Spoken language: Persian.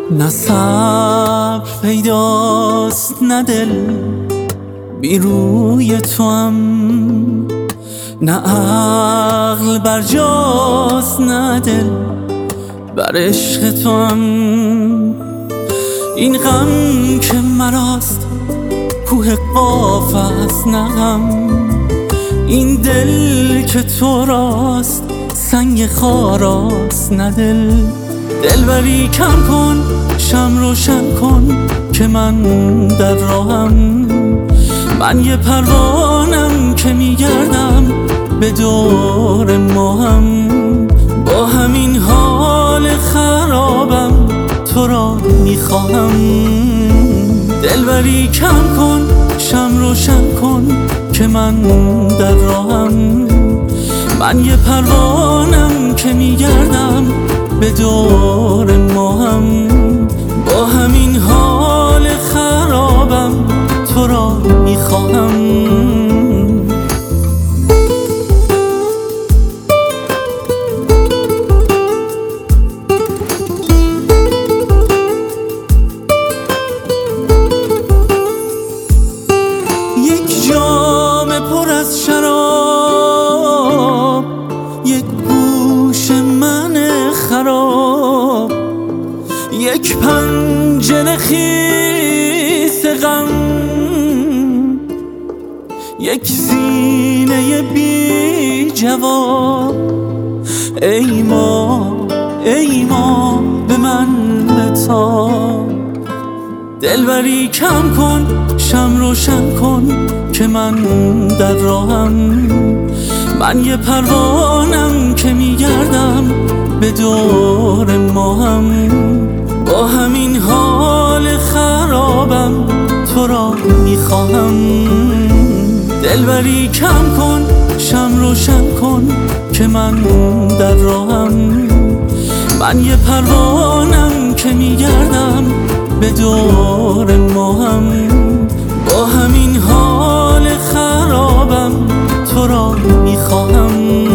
نه صبر پیداست نه دل بی روی تو هم، نه عقل برجاست نه دل بر عشق تو هم. این غم که مراست کوه قاف است نه غم، این دل که تو راست سنگ خاراست نه دل. دلبری کم کن شم روشن کن که من در راهم، من یه پروانم که میگردم به دور ماهم. با همین حال خرابم تو را میخواهم. دلبری کم کن شم روشن کن که من در راهم، من یه پروانم که میگردم به دور ماهم. با همین حال خرابم تو را میخواهم. یک جام پر از شراب، یک گوش من خراب، یک پنجره خیس غم، یک سینه بی جواب. ای ما به من بتاب. دلبری کم کن شم روشن کن که من در راهم، من یه پروانم که میگردم به دور ماهم. با همین حال خرابم تو را میخواهم. دلبری کم کن شم روشن کن که من در راهم، من یه پروانم که میگردم به دور ماهم. با همین حال خرابم تو را میخواهم.